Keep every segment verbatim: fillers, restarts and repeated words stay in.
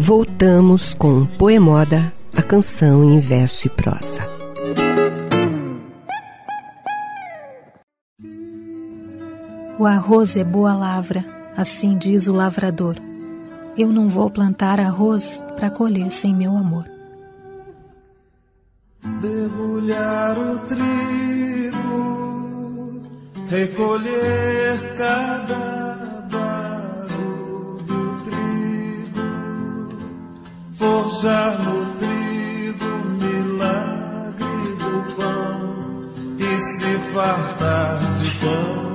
Voltamos com Poemoda, a canção em verso e prosa. O arroz é boa lavra, assim diz o lavrador. Eu não vou plantar arroz para colher sem meu amor. Debulhar o trigo, recolher cada bago do trigo, forjar no trigo o milagre do pão e se fartar de pão.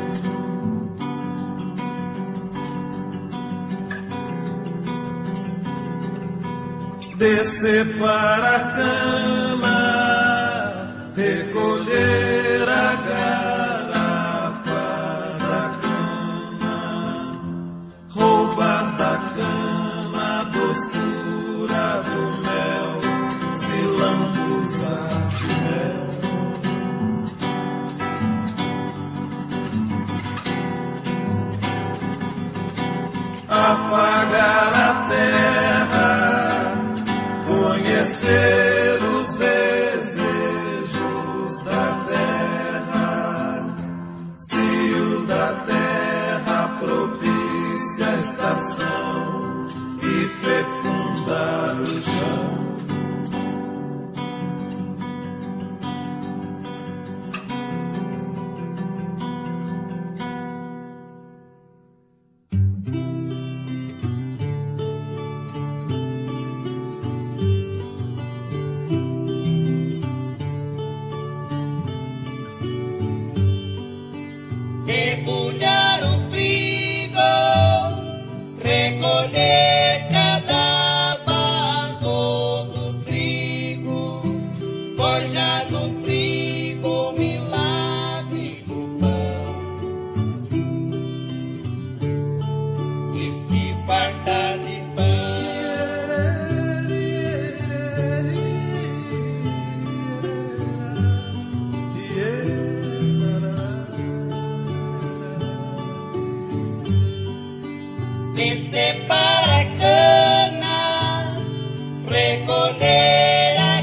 Descer para a cama, recolher a garapa da cana, roubar da cana a doçura do mel, se lambuzar de mel. Afagar a terra, conhecer os desejos da terra, se o da terra propicia a estação e fecundar o chão. Debulhar o trigo, recolher cada bago do trigo, forjar no trigo o milagre do pão e se fartar de pão. Descer para a cana, recolher a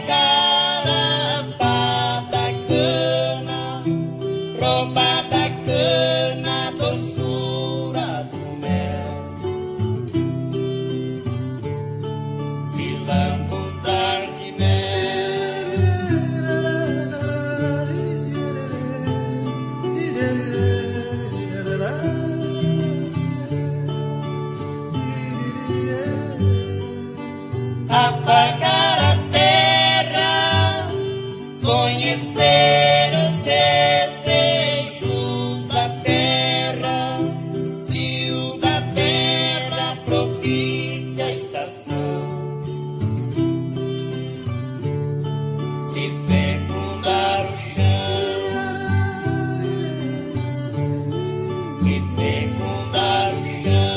garapa da cana, roubar da cana a doçura do mel, se lambuzar de mel. Afagar a terra, conhecer os desejos da terra, se o da terra propicia a estação e fecundar o chão, e fecundar o chão.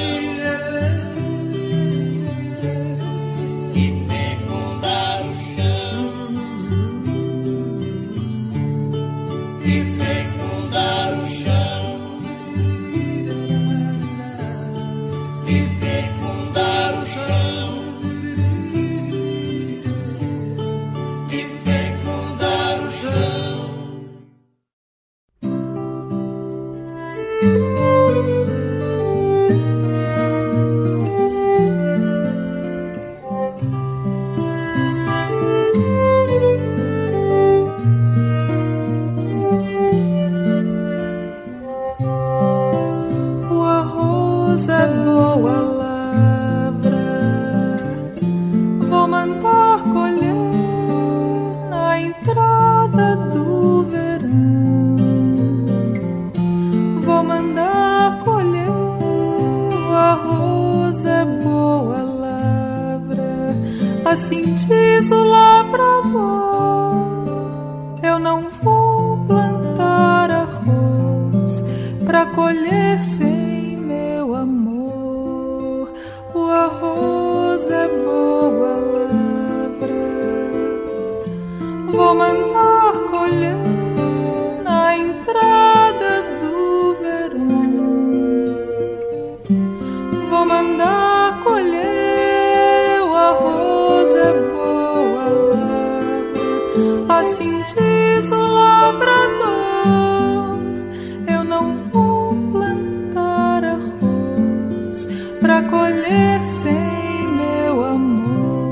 Assim diz o lavrador, eu não vou plantar arroz pra colher sem meu amor. O arroz é boa lavra, vou mandar colher na entrada do verão. Vou mandar colher assim diz o lavrador. Eu não vou plantar arroz pra colher sem meu amor.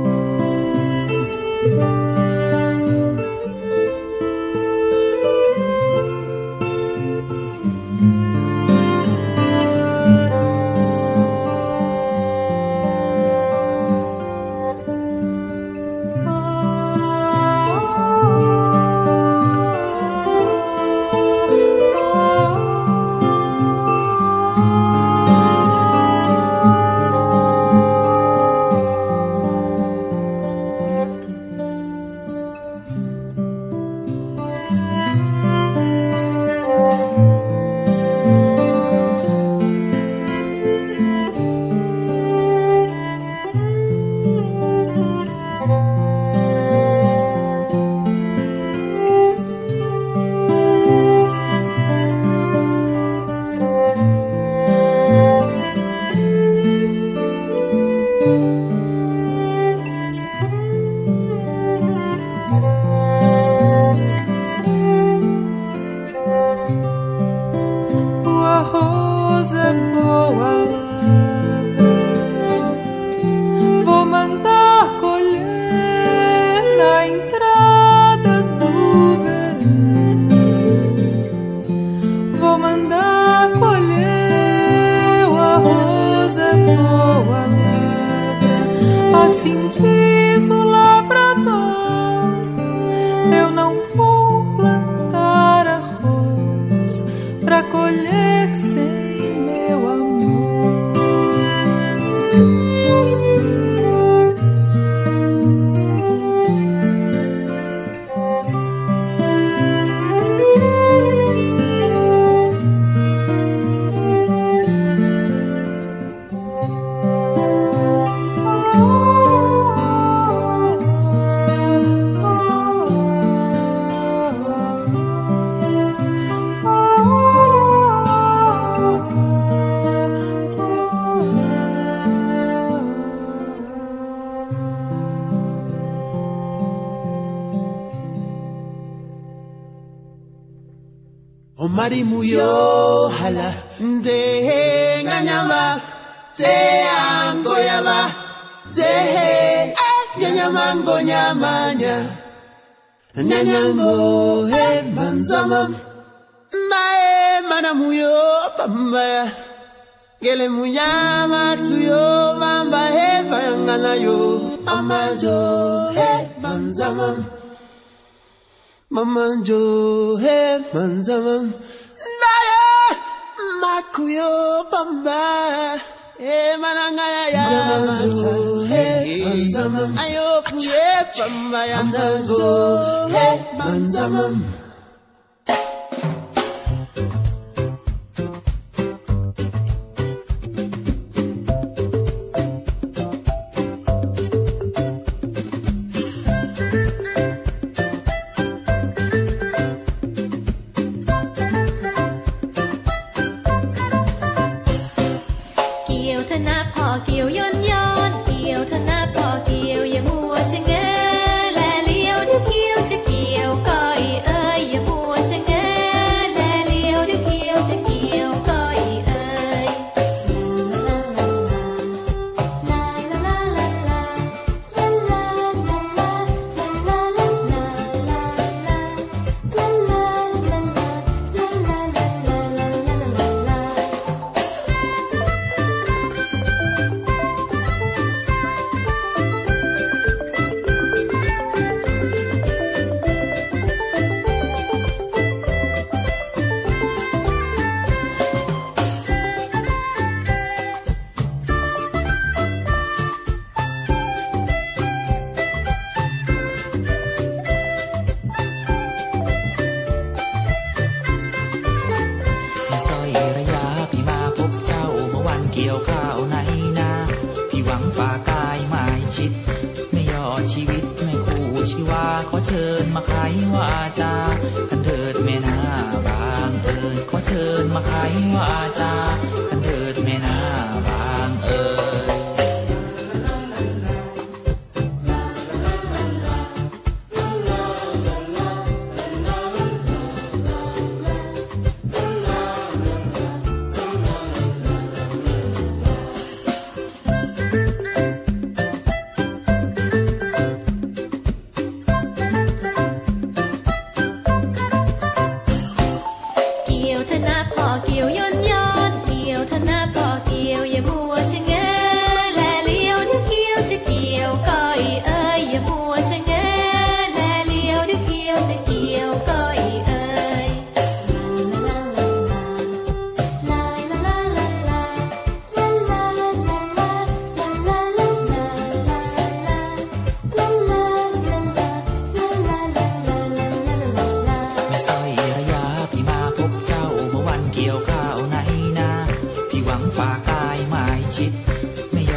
Marimuyo hala de nganyama te angoyama te nyanyamango nyamanya nyanyango he manzama nae manamuyo bamba gele muyama tuyo bamba he bayangana yo amajo he manzama Mamanjo he manzamam Naya makuyo bamba E manangaya ya manzo he manzamam Ayo puye bamba ya manzo he manzamam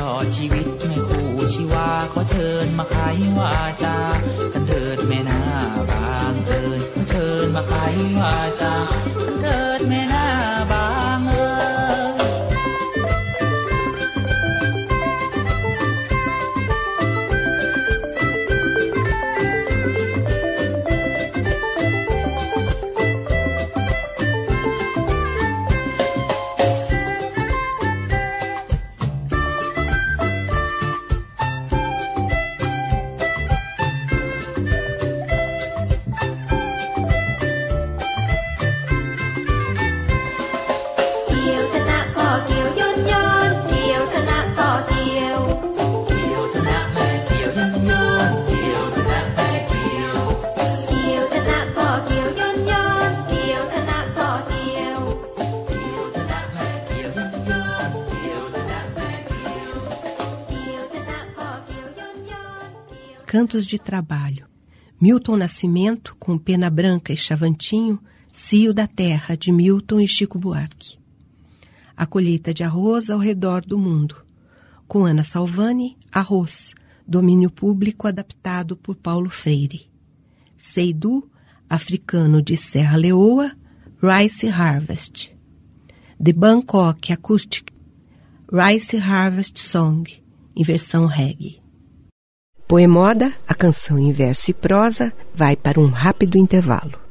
อดชีวิตแม่คู่ชีวาขอเชิญมาไขวาจากันเถิดแม่นาบางเอิญขอเชิญมาไขวาจากันเถิดแม่นาบางเอิญ Cantos de Trabalho. Milton Nascimento, com Pena Branca e Chavantinho, Cio da Terra, de Milton e Chico Buarque. A colheita de arroz ao redor do mundo. Com Ana Salvani, Arroz, domínio público adaptado por Paulo Freire. Seidu, africano de Serra Leoa, Rice Harvest. The Bangkok Acoustic, Rice Harvest Song, em versão reggae. Poemoda, a canção em verso e prosa, vai para um rápido intervalo.